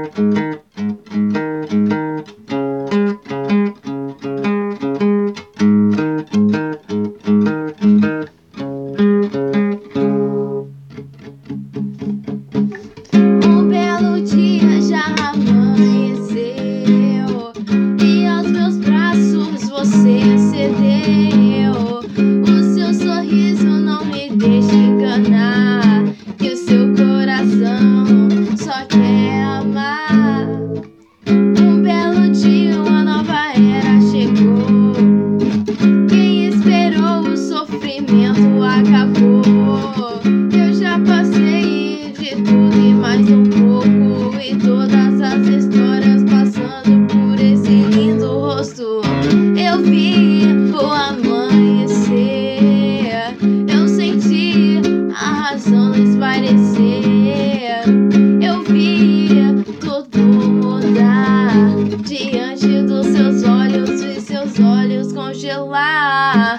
Um belo dia já amanheceu e aos meus braços você cedeu. O seu sorriso não me deixa enganar, que o seu coração só quer amar. Um belo dia uma nova era chegou, quem esperou o sofrimento acabou. Eu já passei de tudo e mais um pouco, e todas as histórias passando por esse lindo rosto. Eu vi o amanhecer, eu senti a razão esvaecer. Eu vi tudo mudar diante dos seus olhos, vi seus olhos congelar.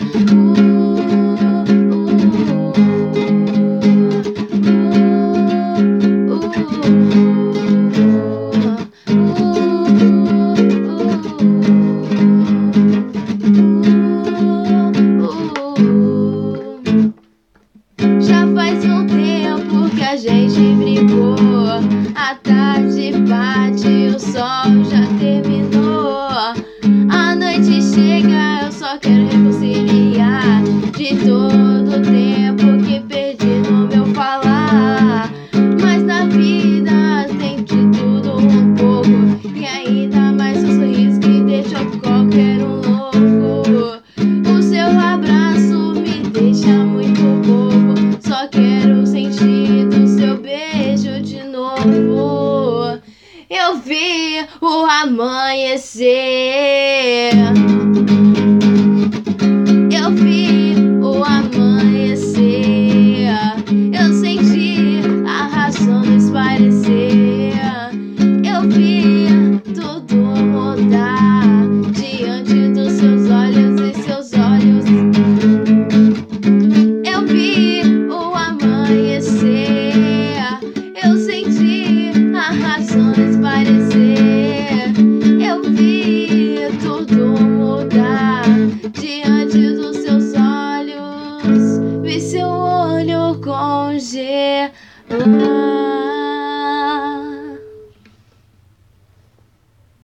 Já faz um tempo que a gente brigou, a tarde bate, o sol já terminou. A noite chega, eu só quero reconciliar de todo o tempo que perdi no meu falar. Mas na vida tem de tudo um pouco, e ainda mais seu sorriso que deixou qualquer um louco. O seu abraço me deixa muito bobo, só quero sentir do seu beijo de novo. Eu vi o amanhecer.